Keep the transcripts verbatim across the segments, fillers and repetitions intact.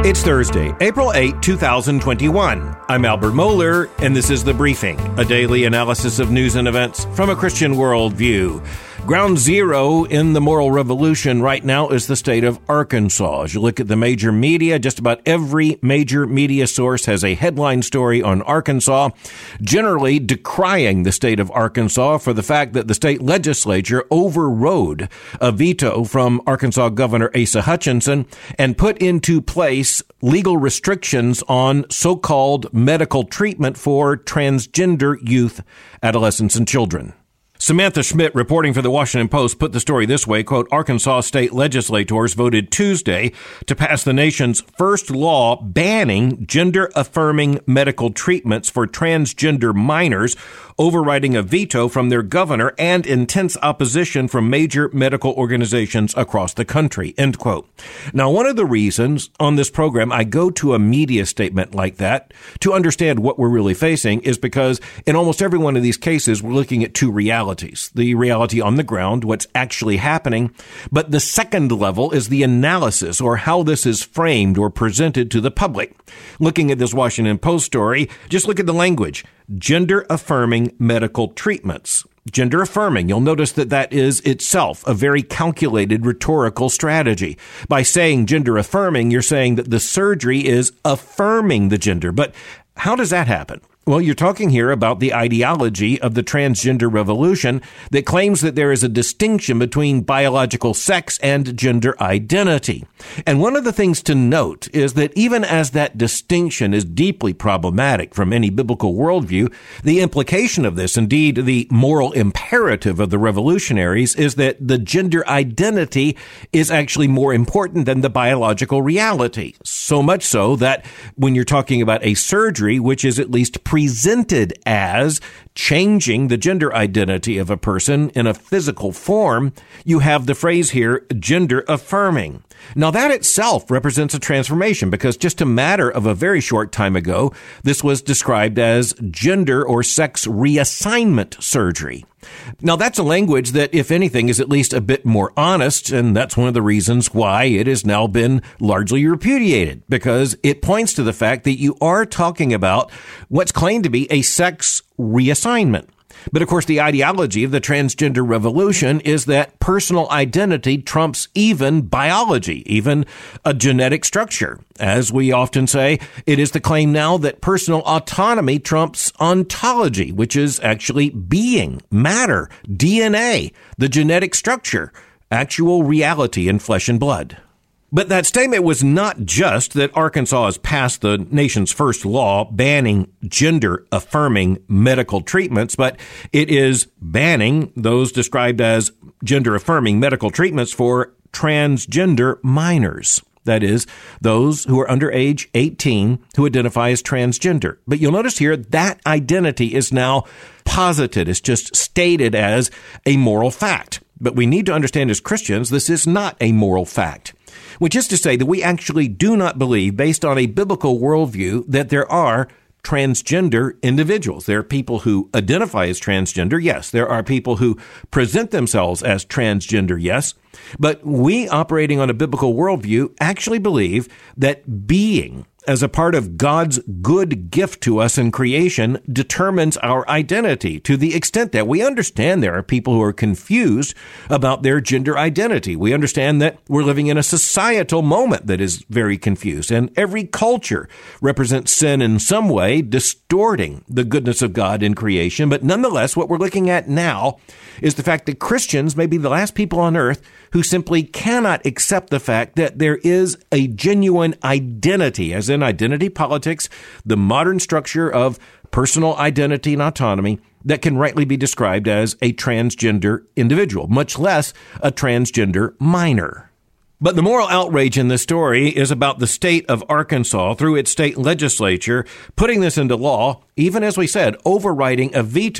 It's Thursday, April eighth, twenty twenty-one. I'm Albert Mohler, and this is The Briefing, a daily analysis of news and events from a Christian worldview. Ground zero in the moral revolution right now is the state of Arkansas. As you look at the major media, just about every major media source has a headline story on Arkansas, generally decrying the state of Arkansas for the fact that the state legislature overrode a veto from Arkansas Governor Asa Hutchinson and put into place legal restrictions on so-called medical treatment for transgender youth, adolescents, and children. Samantha Schmidt, reporting for the Washington Post, put the story this way, quote, Arkansas state legislators voted Tuesday to pass the nation's first law banning gender-affirming medical treatments for transgender minors, overriding a veto from their governor and intense opposition from major medical organizations across the country, end quote. Now, one of the reasons on this program I go to a media statement like that to understand what we're really facing is because in almost every one of these cases, we're looking at two realities. The reality on the ground, what's actually happening, but the second level is the analysis or how this is framed or presented to the public. Looking at this Washington Post story, just look at the language. Gender-affirming medical treatments. Gender-affirming, you'll notice that that is itself a very calculated rhetorical strategy. By saying gender-affirming, you're saying that the surgery is affirming the gender. But how does that happen? Well, you're talking here about the ideology of the transgender revolution that claims that there is a distinction between biological sex and gender identity. And one of the things to note is that even as that distinction is deeply problematic from any biblical worldview, the implication of this, indeed the moral imperative of the revolutionaries, is that the gender identity is actually more important than the biological reality. So much so that when you're talking about a surgery, which is at least presented as changing the gender identity of a person in a physical form, you have the phrase here, gender affirming. Now that itself represents a transformation because just a matter of a very short time ago, this was described as gender or sex reassignment surgery. Now that's a language that, if anything, is at least a bit more honest, and that's one of the reasons why it has now been largely repudiated, because it points to the fact that you are talking about what's claimed to be a sex reassignment. But of course, the ideology of the transgender revolution is that personal identity trumps even biology, even a genetic structure. As we often say, it is the claim now that personal autonomy trumps ontology, which is actually being, matter, D N A, the genetic structure, actual reality in flesh and blood. But that statement was not just that Arkansas has passed the nation's first law banning gender-affirming medical treatments, but it is banning those described as gender-affirming medical treatments for transgender minors. That is, those who are under age eighteen who identify as transgender. But you'll notice here that identity is now posited. It's just stated as a moral fact. But we need to understand as Christians, this is not a moral fact. Which is to say that we actually do not believe, based on a biblical worldview, that there are transgender individuals. There are people who identify as transgender, yes. There are people who present themselves as transgender, yes. But we, operating on a biblical worldview, actually believe that being, as a part of God's good gift to us in creation, determines our identity to the extent that we understand there are people who are confused about their gender identity. We understand that we're living in a societal moment that is very confused, and every culture represents sin in some way, distorting the goodness of God in creation. But nonetheless, what we're looking at now is the fact that Christians may be the last people on earth who simply cannot accept the fact that there is a genuine identity, as in identity politics, the modern structure of personal identity and autonomy that can rightly be described as a transgender individual, much less a transgender minor. But the moral outrage in this story is about the state of Arkansas through its state legislature putting this into law, even as we said, overriding a veto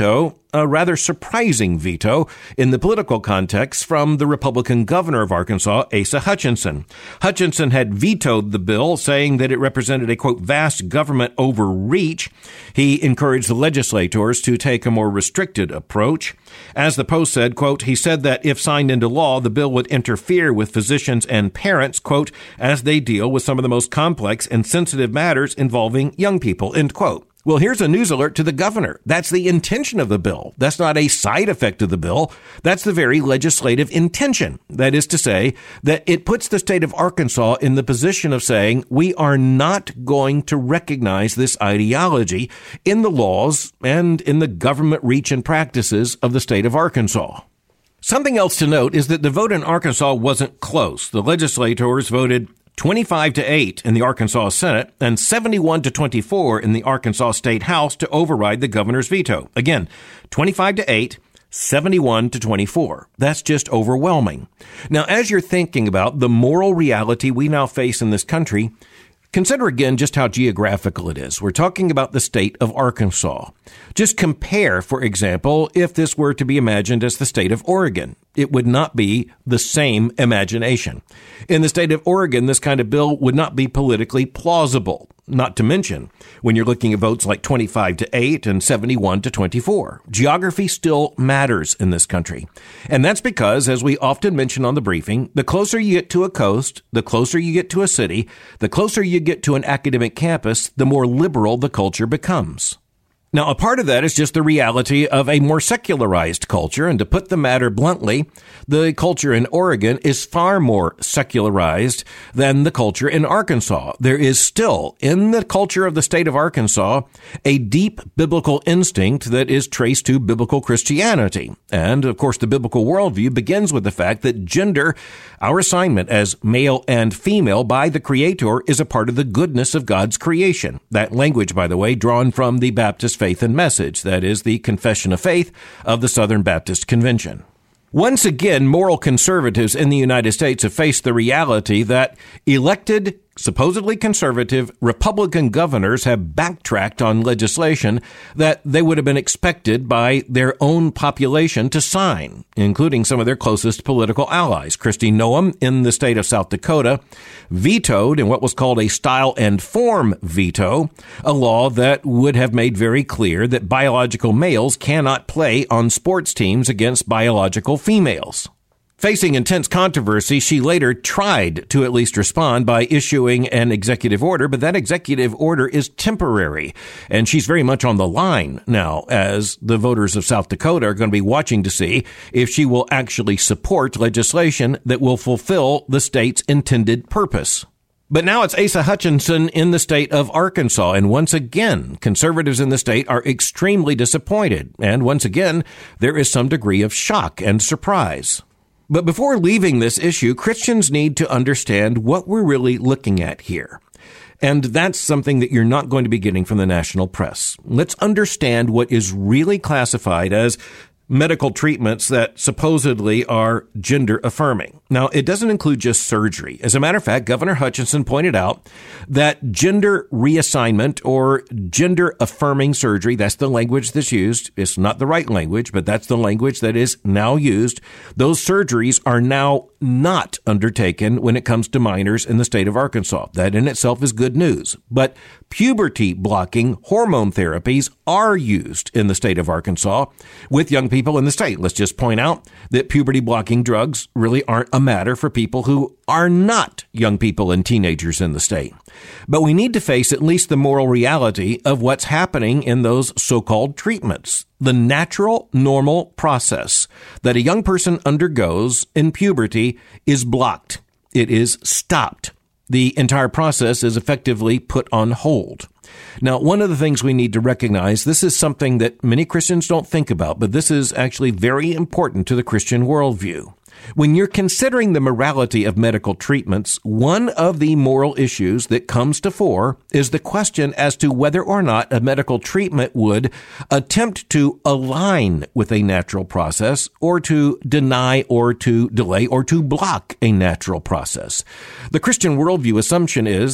a rather surprising veto in the political context from the Republican governor of Arkansas, Asa Hutchinson. Hutchinson had vetoed the bill, saying that it represented a, quote, vast government overreach. He encouraged the legislators to take a more restricted approach. As the Post said, quote, he said that if signed into law, the bill would interfere with physicians and parents, quote, as they deal with some of the most complex and sensitive matters involving young people, end quote. Well, here's a news alert to the governor. That's the intention of the bill. That's not a side effect of the bill. That's the very legislative intention. That is to say that it puts the state of Arkansas in the position of saying we are not going to recognize this ideology in the laws and in the government reach and practices of the state of Arkansas. Something else to note is that the vote in Arkansas wasn't close. The legislators voted twenty-five to eight in the Arkansas Senate and seventy-one to twenty-four in the Arkansas State House to override the governor's veto. Again, twenty-five to eight, seventy-one to twenty-four. That's just overwhelming. Now, as you're thinking about the moral reality we now face in this country, consider again just how geographical it is. We're talking about the state of Arkansas. Just compare, for example, if this were to be imagined as the state of Oregon. It would not be the same imagination. In the state of Oregon, this kind of bill would not be politically plausible. Not to mention, when you're looking at votes like twenty-five to eight and seventy-one to twenty-four, geography still matters in this country. And that's because, as we often mention on the briefing, the closer you get to a coast, the closer you get to a city, the closer you get to an academic campus, the more liberal the culture becomes. Now, a part of that is just the reality of a more secularized culture. And to put the matter bluntly, the culture in Oregon is far more secularized than the culture in Arkansas. There is still, in the culture of the state of Arkansas, a deep biblical instinct that is traced to biblical Christianity. And, of course, the biblical worldview begins with the fact that gender, our assignment as male and female by the Creator, is a part of the goodness of God's creation. That language, by the way, drawn from the Baptist Faith and Message, that is the Confession of Faith of the Southern Baptist Convention. Once again, moral conservatives in the United States have faced the reality that elected, supposedly conservative Republican governors have backtracked on legislation that they would have been expected by their own population to sign, including some of their closest political allies. Kristi Noem in the state of South Dakota vetoed in what was called a style and form veto, a law that would have made very clear that biological males cannot play on sports teams against biological females. Facing intense controversy, she later tried to at least respond by issuing an executive order, but that executive order is temporary, and she's very much on the line now, as the voters of South Dakota are going to be watching to see if she will actually support legislation that will fulfill the state's intended purpose. But now it's Asa Hutchinson in the state of Arkansas, and once again, conservatives in the state are extremely disappointed, and once again, there is some degree of shock and surprise. But before leaving this issue, Christians need to understand what we're really looking at here. And that's something that you're not going to be getting from the national press. Let's understand what is really classified as medical treatments that supposedly are gender affirming. Now, it doesn't include just surgery. As a matter of fact, Governor Hutchinson pointed out that gender reassignment or gender affirming surgery, that's the language that's used. It's not the right language, but that's the language that is now used. Those surgeries are now not undertaken when it comes to minors in the state of Arkansas. That in itself is good news. But puberty blocking hormone therapies are used in the state of Arkansas with young people in the state. Let's just point out that puberty blocking drugs really aren't a matter for people who are not young people and teenagers in the state. But we need to face at least the moral reality of what's happening in those so-called treatments. The natural, normal process that a young person undergoes in puberty is blocked. It is stopped. The entire process is effectively put on hold. Now, one of the things we need to recognize, this is something that many Christians don't think about, but this is actually very important to the Christian worldview. When you're considering the morality of medical treatments, one of the moral issues that comes to fore is the question as to whether or not a medical treatment would attempt to align with a natural process or to deny or to delay or to block a natural process. The Christian worldview assumption is that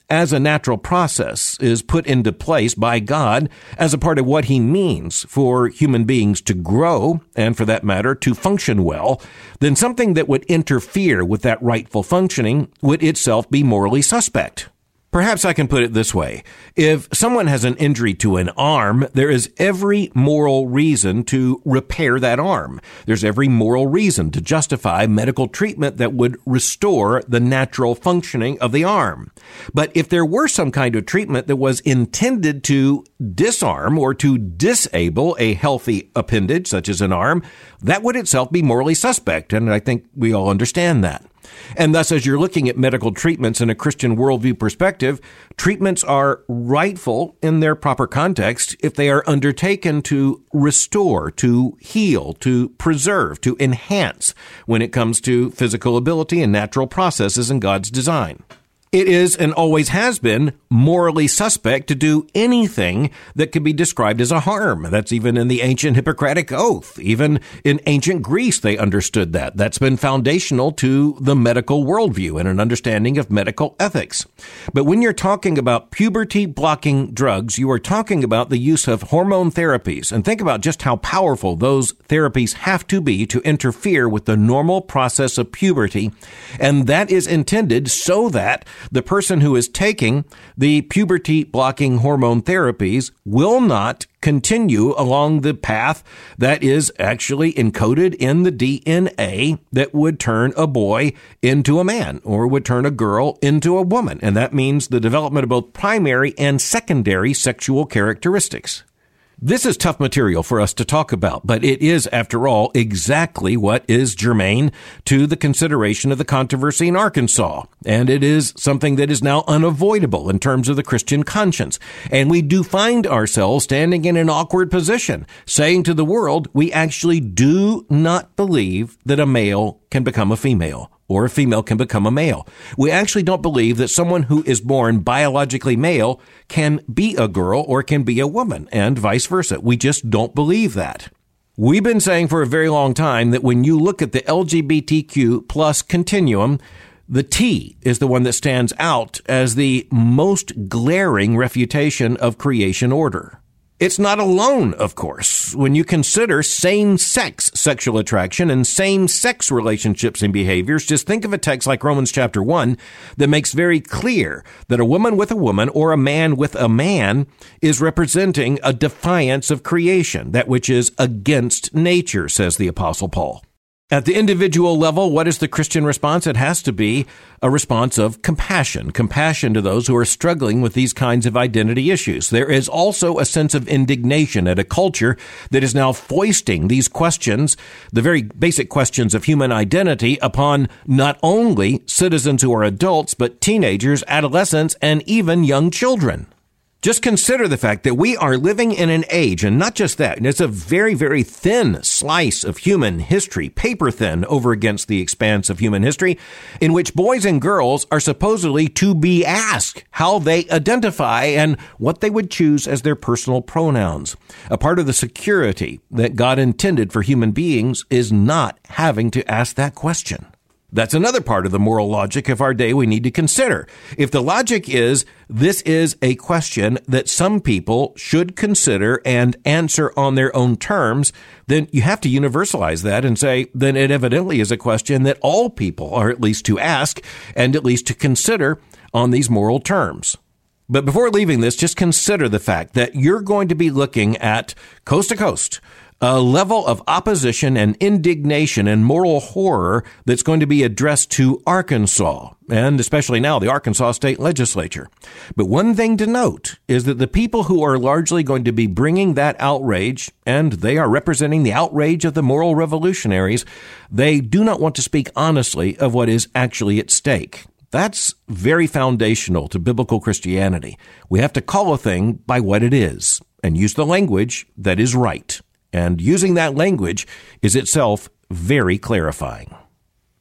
as a natural process is put into place by God as a part of what he means for human beings to grow, and for that matter, to function well, then something that would interfere with that rightful functioning would itself be morally suspect. Perhaps I can put it this way. If someone has an injury to an arm, there is every moral reason to repair that arm. There's every moral reason to justify medical treatment that would restore the natural functioning of the arm. But if there were some kind of treatment that was intended to disarm or to disable a healthy appendage, such as an arm, that would itself be morally suspect, and I think we all understand that. And thus, as you're looking at medical treatments in a Christian worldview perspective, treatments are rightful in their proper context if they are undertaken to restore, to heal, to preserve, to enhance when it comes to physical ability and natural processes in God's design. It is and always has been morally suspect to do anything that could be described as a harm. That's even in the ancient Hippocratic Oath. Even in ancient Greece, they understood that. That's been foundational to the medical worldview and an understanding of medical ethics. But when you're talking about puberty-blocking drugs, you are talking about the use of hormone therapies. And think about just how powerful those therapies have to be to interfere with the normal process of puberty. And that is intended so that the person who is taking the puberty-blocking hormone therapies will not continue along the path that is actually encoded in the D N A that would turn a boy into a man or would turn a girl into a woman. And that means the development of both primary and secondary sexual characteristics. This is tough material for us to talk about, but it is, after all, exactly what is germane to the consideration of the controversy in Arkansas. And it is something that is now unavoidable in terms of the Christian conscience. And we do find ourselves standing in an awkward position, saying to the world, we actually do not believe that a male can become a female, or a female can become a male. We actually don't believe that someone who is born biologically male can be a girl or can be a woman, and vice versa. We just don't believe that. We've been saying for a very long time that when you look at the L G B T Q plus continuum, the T is the one that stands out as the most glaring refutation of creation order. It's not alone, of course. When you consider same-sex sexual attraction and same-sex relationships and behaviors, just think of a text like Romans chapter one that makes very clear that a woman with a woman or a man with a man is representing a defiance of creation, that which is against nature, says the Apostle Paul. At the individual level, what is the Christian response? It has to be a response of compassion, compassion to those who are struggling with these kinds of identity issues. There is also a sense of indignation at a culture that is now foisting these questions, the very basic questions of human identity, upon not only citizens who are adults, but teenagers, adolescents, and even young children. Just consider the fact that we are living in an age, and not just that, it's a very, very thin slice of human history, paper thin over against the expanse of human history, in which boys and girls are supposedly to be asked how they identify and what they would choose as their personal pronouns. A part of the security that God intended for human beings is not having to ask that question. That's another part of the moral logic of our day we need to consider. If the logic is this is a question that some people should consider and answer on their own terms, then you have to universalize that and say, then it evidently is a question that all people are at least to ask and at least to consider on these moral terms. But before leaving this, just consider the fact that you're going to be looking at coast to coast a level of opposition and indignation and moral horror that's going to be addressed to Arkansas, and especially now the Arkansas State Legislature. But one thing to note is that the people who are largely going to be bringing that outrage, and they are representing the outrage of the moral revolutionaries, they do not want to speak honestly of what is actually at stake. That's very foundational to biblical Christianity. We have to call a thing by what it is and use the language that is right. And using that language is itself very clarifying.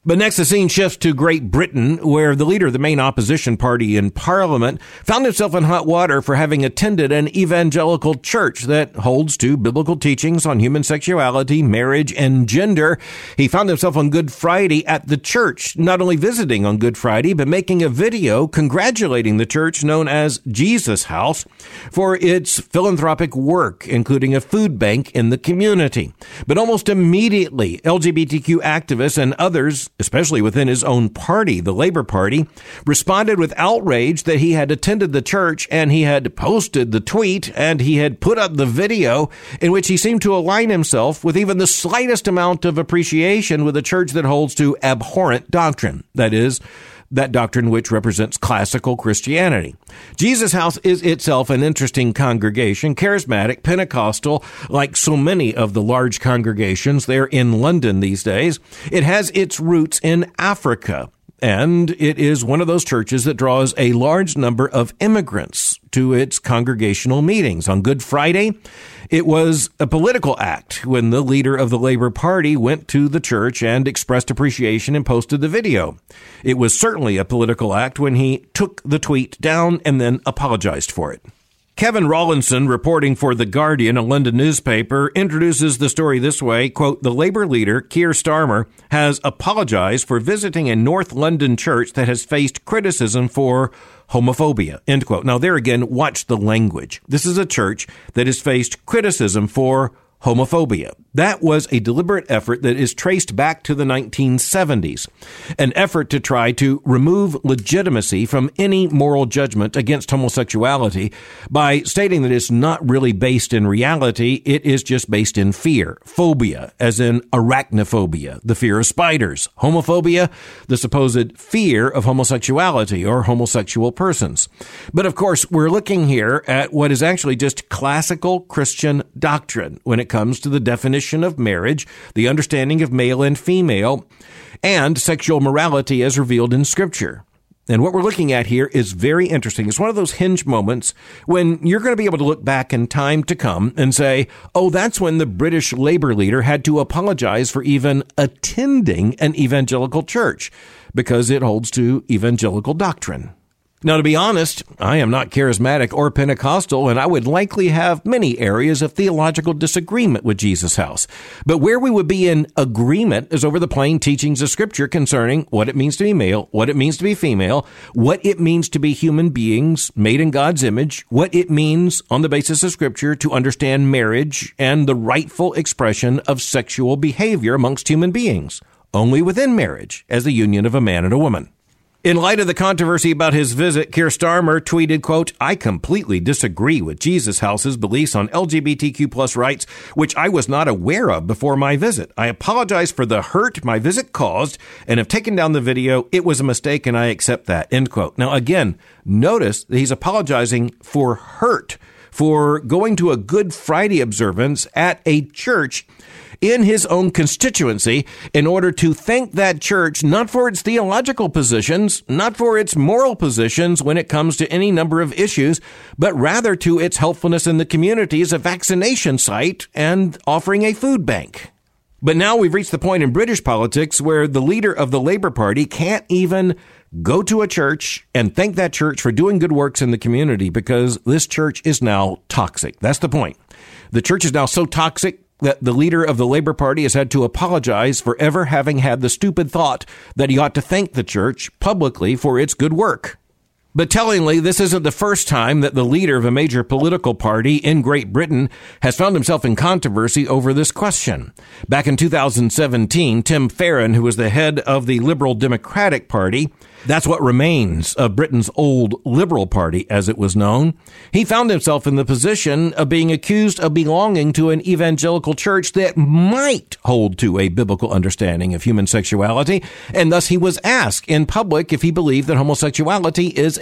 But next, the scene shifts to Great Britain, where the leader of the main opposition party in Parliament found himself in hot water for having attended an evangelical church that holds to biblical teachings on human sexuality, marriage, and gender. He found himself on Good Friday at the church, not only visiting on Good Friday, but making a video congratulating the church known as Jesus House for its philanthropic work, including a food bank in the community. But almost immediately, L G B T Q activists and others, especially within his own party, the Labour Party, responded with outrage that he had attended the church and he had posted the tweet and he had put up the video in which he seemed to align himself with even the slightest amount of appreciation with a church that holds to abhorrent doctrine. That is, that doctrine which represents classical Christianity. Jesus House is itself an interesting congregation, charismatic, Pentecostal, like so many of the large congregations there in London these days. It has its roots in Africa, and it is one of those churches that draws a large number of immigrants to its congregational meetings. On Good Friday, it was a political act when the leader of the Labour Party went to the church and expressed appreciation and posted the video. It was certainly a political act when he took the tweet down and then apologized for it. Kevin Rawlinson, reporting for The Guardian, a London newspaper, introduces the story this way, quote, "The Labour leader, Keir Starmer, has apologized for visiting a North London church that has faced criticism for homophobia," end quote. Now, there again, watch the language. This is a church that has faced criticism for homophobia. That was a deliberate effort that is traced back to the nineteen seventies, an effort to try to remove legitimacy from any moral judgment against homosexuality by stating that it's not really based in reality, it is just based in fear. Phobia, as in arachnophobia, the fear of spiders. Homophobia, the supposed fear of homosexuality or homosexual persons. But of course, we're looking here at what is actually just classical Christian doctrine when it comes to the definition of marriage, the understanding of male and female, and sexual morality as revealed in Scripture. And what we're looking at here is very interesting. It's one of those hinge moments when you're going to be able to look back in time to come and say, oh, that's when the British Labour leader had to apologize for even attending an evangelical church because it holds to evangelical doctrine. Now, to be honest, I am not charismatic or Pentecostal, and I would likely have many areas of theological disagreement with Jesus House. But where we would be in agreement is over the plain teachings of Scripture concerning what it means to be male, what it means to be female, what it means to be human beings made in God's image, what it means on the basis of Scripture to understand marriage and the rightful expression of sexual behavior amongst human beings, only within marriage as the union of a man and a woman. In light of the controversy about his visit, Keir Starmer tweeted, quote, "I completely disagree with Jesus House's beliefs on L G B T Q plus rights, which I was not aware of before my visit. I apologize for the hurt my visit caused and have taken down the video. It was a mistake and I accept that," end quote. Now, again, notice that he's apologizing for hurt, for going to a Good Friday observance at a church in his own constituency in order to thank that church not for its theological positions, not for its moral positions when it comes to any number of issues, but rather to its helpfulness in the community as a vaccination site and offering a food bank. But now we've reached the point in British politics where the leader of the Labour Party can't even go to a church and thank that church for doing good works in the community because this church is now toxic. That's the point. The church is now so toxic that the leader of the Labour Party has had to apologize for ever having had the stupid thought that he ought to thank the church publicly for its good work. But tellingly, this isn't the first time that the leader of a major political party in Great Britain has found himself in controversy over this question. Back in two thousand seventeen, Tim Farron, who was the head of the Liberal Democratic Party, that's what remains of Britain's old Liberal Party, as it was known, he found himself in the position of being accused of belonging to an evangelical church that might hold to a biblical understanding of human sexuality, and thus he was asked in public if he believed that homosexuality is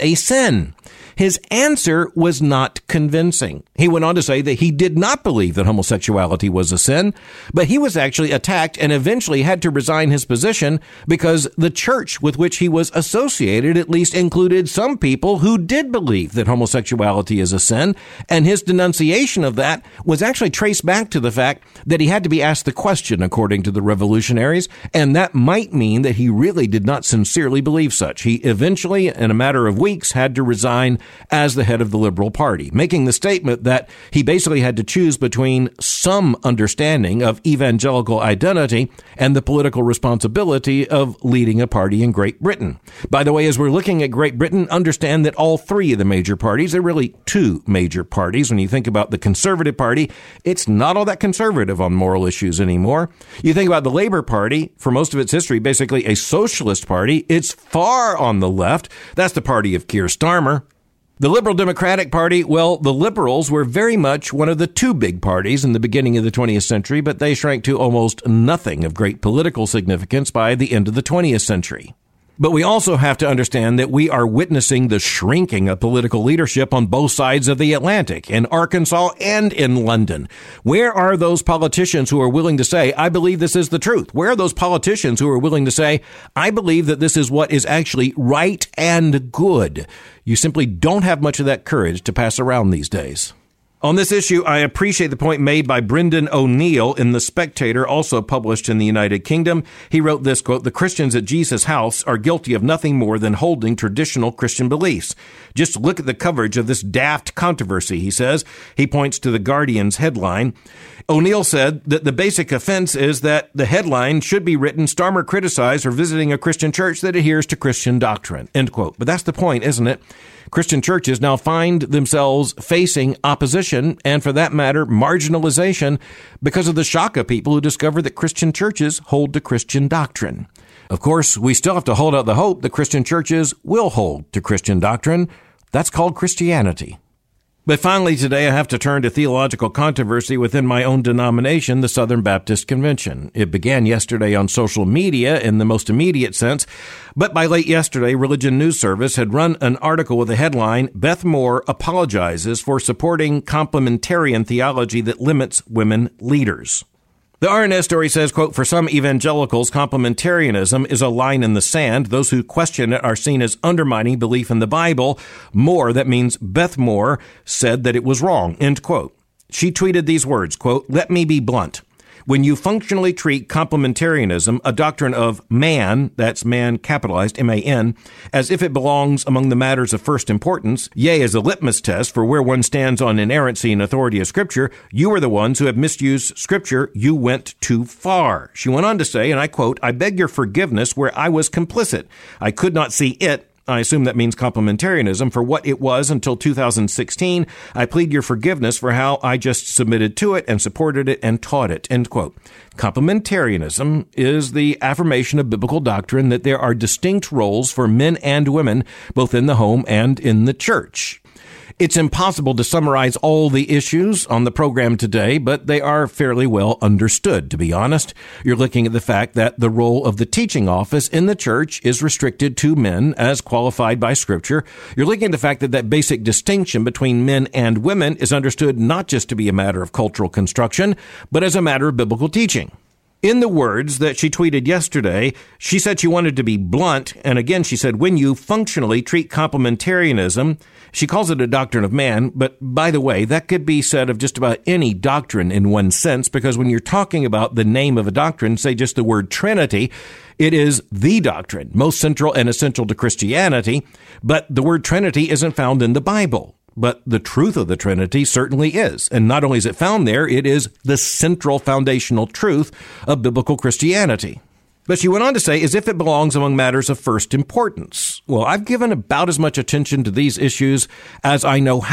a sin. His answer was not convincing. He went on to say that he did not believe that homosexuality was a sin, but he was actually attacked and eventually had to resign his position because the church with which he was associated at least included some people who did believe that homosexuality is a sin, and his denunciation of that was actually traced back to the fact that he had to be asked the question, according to the revolutionaries, and that might mean that he really did not sincerely believe such. He eventually, in a matter of weeks, had to resign as the head of the Liberal Party, making the statement that he basically had to choose between some understanding of evangelical identity and the political responsibility of leading a party in Great Britain. By the way, as we're looking at Great Britain, understand that all three of the major parties, they're really two major parties. When you think about the Conservative Party, it's not all that conservative on moral issues anymore. You think about the Labour Party, for most of its history, basically a socialist party. It's far on the left. That's the party of Keir Starmer. The Liberal Democratic Party, well, the Liberals were very much one of the two big parties in the beginning of the twentieth century, but they shrank to almost nothing of great political significance by the end of the twentieth century. But we also have to understand that we are witnessing the shrinking of political leadership on both sides of the Atlantic, in Arkansas and in London. Where are those politicians who are willing to say, I believe this is the truth? Where are those politicians who are willing to say, I believe that this is what is actually right and good? You simply don't have much of that courage to pass around these days. On this issue, I appreciate the point made by Brendan O'Neill in The Spectator, also published in the United Kingdom. He wrote this, quote, "The Christians at Jesus' house are guilty of nothing more than holding traditional Christian beliefs. Just look at the coverage of this daft controversy," he says. He points to the Guardian's headline. O'Neill said that the basic offense is that the headline should be written, "Starmer criticized for visiting a Christian church that adheres to Christian doctrine," end quote. But that's the point, isn't it? Christian churches now find themselves facing opposition and, for that matter, marginalization because of the shock of people who discover that Christian churches hold to Christian doctrine. Of course, we still have to hold out the hope that Christian churches will hold to Christian doctrine. That's called Christianity. But finally today, I have to turn to theological controversy within my own denomination, the Southern Baptist Convention. It began yesterday on social media in the most immediate sense, but by late yesterday, Religion News Service had run an article with the headline, "Beth Moore apologizes for supporting complementarian theology that limits women leaders." The R N S story says, quote, "For some evangelicals, complementarianism is a line in the sand. Those who question it are seen as undermining belief in the Bible. Moore, that means Beth Moore, said that it was wrong," end quote. She tweeted these words, quote, "Let me be blunt. When you functionally treat complementarianism, a doctrine of man," that's man capitalized, M A N, "as if it belongs among the matters of first importance, yea, as a litmus test for where one stands on inerrancy and authority of Scripture, you are the ones who have misused Scripture. You went too far." She went on to say, and I quote, "I beg your forgiveness where I was complicit. I could not see it," I assume that means complementarianism, "for what it was until two thousand sixteen. I plead your forgiveness for how I just submitted to it and supported it and taught it," end quote. Complementarianism is the affirmation of biblical doctrine that there are distinct roles for men and women, both in the home and in the church. It's impossible to summarize all the issues on the program today, but they are fairly well understood, to be honest. You're looking at the fact that the role of the teaching office in the church is restricted to men as qualified by Scripture. You're looking at the fact that that basic distinction between men and women is understood not just to be a matter of cultural construction, but as a matter of biblical teaching. In the words that she tweeted yesterday, she said she wanted to be blunt. And again, she said, when you functionally treat complementarianism, she calls it a doctrine of man. But by the way, that could be said of just about any doctrine in one sense, because when you're talking about the name of a doctrine, say just the word Trinity, it is the doctrine, most central and essential to Christianity. But the word Trinity isn't found in the Bible. But the truth of the Trinity certainly is. And not only is it found there, it is the central foundational truth of biblical Christianity. But she went on to say, as if it belongs among matters of first importance. Well, I've given about as much attention to these issues as I know how.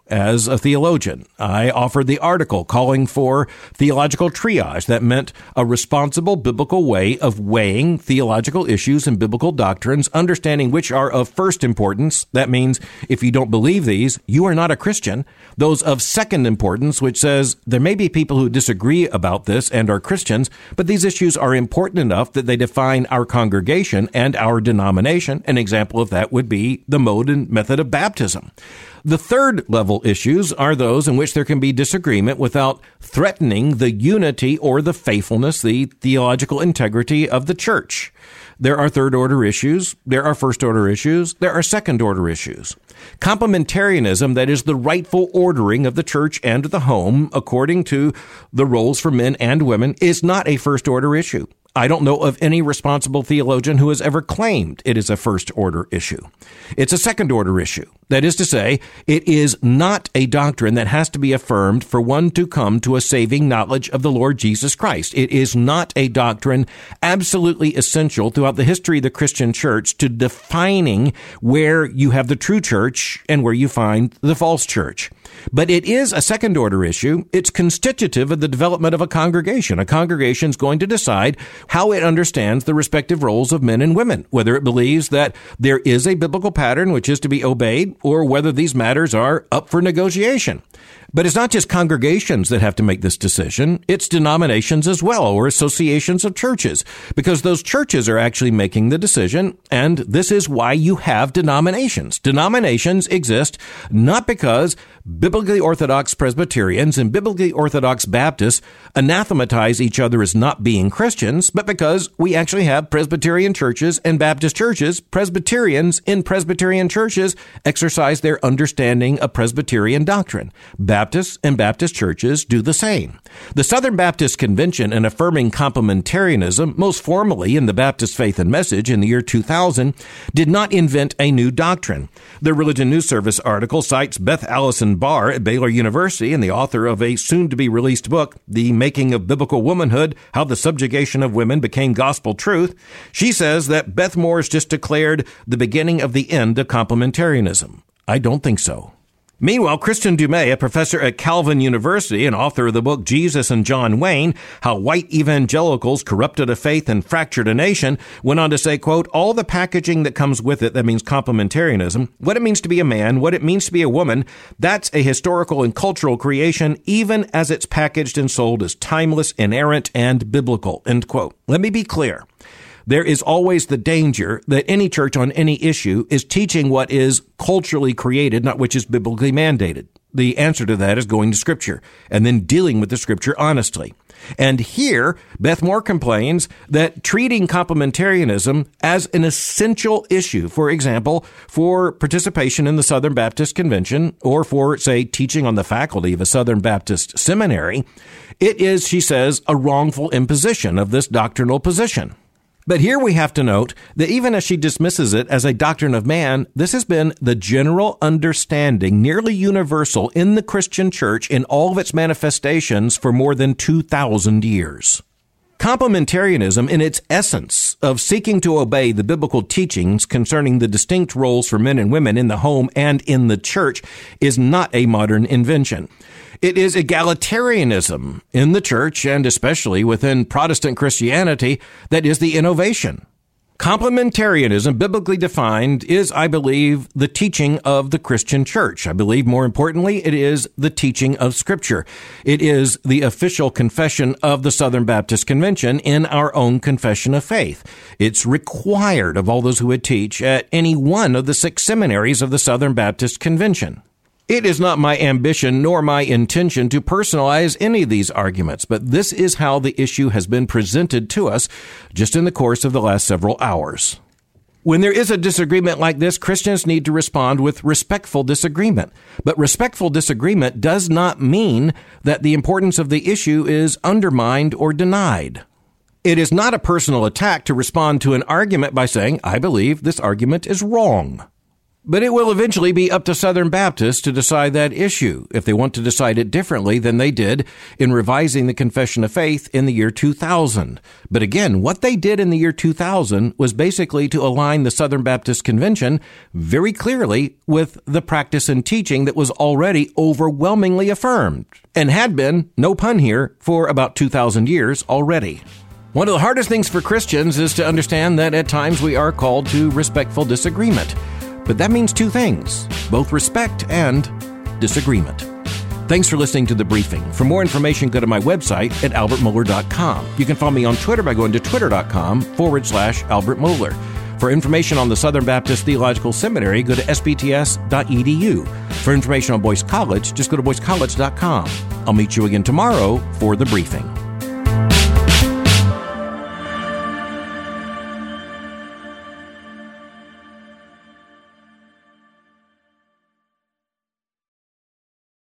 as a theologian. I offered the article calling for theological triage. That meant a responsible biblical way of weighing theological issues and biblical doctrines, understanding which are of first importance. That means if you don't believe these, you are not a Christian. Those of second importance, which says there may be people who disagree about this and are Christians, but these issues are important enough that they define our congregation and our denomination. An example of that would be the mode and method of baptism. The third level issues are those in which there can be disagreement without threatening the unity or the faithfulness, the theological integrity of the church. There are third order issues, there are first order issues, there are second order issues. Complementarianism, that is the rightful ordering of the church and the home according to the roles for men and women, is not a first order issue. I don't know of any responsible theologian who has ever claimed it is a first-order issue. It's a second-order issue. That is to say, it is not a doctrine that has to be affirmed for one to come to a saving knowledge of the Lord Jesus Christ. It is not a doctrine absolutely essential throughout the history of the Christian church to defining where you have the true church and where you find the false church. But it is a second-order issue. It's constitutive of the development of a congregation. A congregation is going to decide how it understands the respective roles of men and women, whether it believes that there is a biblical pattern which is to be obeyed, or whether these matters are up for negotiation. But it's not just congregations that have to make this decision. It's denominations as well, or associations of churches, because those churches are actually making the decision. And this is why you have denominations. Denominations exist not because biblically orthodox Presbyterians and biblically orthodox Baptists anathematize each other as not being Christians, but because we actually have Presbyterian churches and Baptist churches. Presbyterians in Presbyterian churches exercise their understanding of Presbyterian doctrine. Baptists and Baptist churches do the same. The Southern Baptist Convention, in affirming complementarianism, most formally in the Baptist Faith and Message in the year two thousand, did not invent a new doctrine. The Religion News Service article cites Beth Allison Barr at Baylor University and the author of a soon-to-be-released book, The Making of Biblical Womanhood, How the Subjugation of Women Became Gospel Truth. She says that Beth Moore's just declared the beginning of the end of complementarianism. I don't think so. Meanwhile, Christian Dumais, a professor at Calvin University and author of the book Jesus and John Wayne, How White Evangelicals Corrupted a Faith and Fractured a Nation, went on to say, quote, all the packaging that comes with it, that means complementarianism, what it means to be a man, what it means to be a woman, that's a historical and cultural creation, even as it's packaged and sold as timeless, inerrant, and biblical, end quote. Let me be clear. There is always the danger that any church on any issue is teaching what is culturally created, not which is biblically mandated. The answer to that is going to Scripture and then dealing with the Scripture honestly. And here, Beth Moore complains that treating complementarianism as an essential issue, for example, for participation in the Southern Baptist Convention or for, say, teaching on the faculty of a Southern Baptist seminary, it is, she says, a wrongful imposition of this doctrinal position. But here we have to note that even as she dismisses it as a doctrine of man, this has been the general understanding, nearly universal in the Christian church in all of its manifestations for more than two thousand years. Complementarianism, in its essence of seeking to obey the biblical teachings concerning the distinct roles for men and women in the home and in the church, is not a modern invention. It is egalitarianism in the church, and especially within Protestant Christianity, that is the innovation. Complementarianism, biblically defined, is, I believe, the teaching of the Christian church. I believe, more importantly, it is the teaching of Scripture. It is the official confession of the Southern Baptist Convention in our own confession of faith. It's required of all those who would teach at any one of the six seminaries of the Southern Baptist Convention. It is not my ambition nor my intention to personalize any of these arguments, but this is how the issue has been presented to us just in the course of the last several hours. When there is a disagreement like this, Christians need to respond with respectful disagreement. But respectful disagreement does not mean that the importance of the issue is undermined or denied. It is not a personal attack to respond to an argument by saying, I believe this argument is wrong. But it will eventually be up to Southern Baptists to decide that issue, if they want to decide it differently than they did in revising the Confession of Faith in the year two thousand. But again, what they did in the year two thousand was basically to align the Southern Baptist Convention very clearly with the practice and teaching that was already overwhelmingly affirmed, and had been, no pun here, for about two thousand years already. One of the hardest things for Christians is to understand that at times we are called to respectful disagreement. But that means two things, both respect and disagreement. Thanks for listening to The Briefing. For more information, go to my website at albert mohler dot com. You can follow me on Twitter by going to twitter.com forward slash Albert Mohler. For information on the Southern Baptist Theological Seminary, go to s b t s dot e d u. For information on Boyce College, just go to boyce college dot com. I'll meet you again tomorrow for The Briefing.